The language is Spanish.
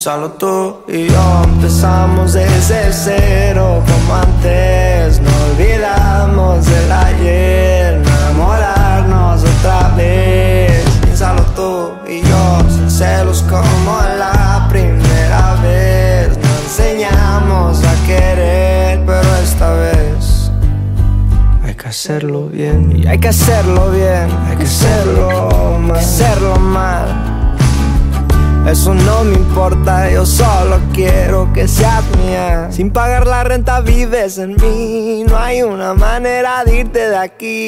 Solo tú y yo empezamos desde cero, como antes. No olvidamos del ayer, enamorarnos otra vez. Piénsalo tú y yo, sin celos como la primera vez. Nos enseñamos a querer, pero esta vez hay que hacerlo bien. Y hay que hacerlo bien, hay que hacerlo mal, hacerlo mal. Eso no me importa, yo solo quiero que seas mía. Sin pagar la renta vives en mí, no hay una manera de irte de aquí.